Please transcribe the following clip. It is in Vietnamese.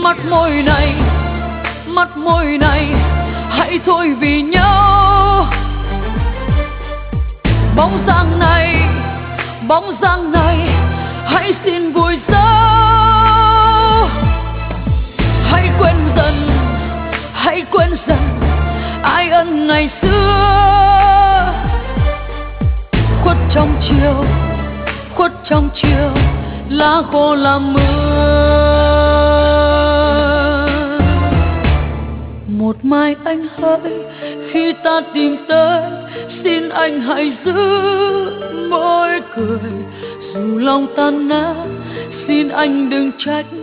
mắt môi này hãy thôi vì nhau. Bóng dáng này hãy xin vùi dấu. Hãy quên dần ai ân ngày xưa. Khuất trong chiều lá khô làm mưa. Một mai anh hỡi khi ta tìm tới, xin anh hãy giữ môi cười. Dù lòng tan nát xin anh đừng trách,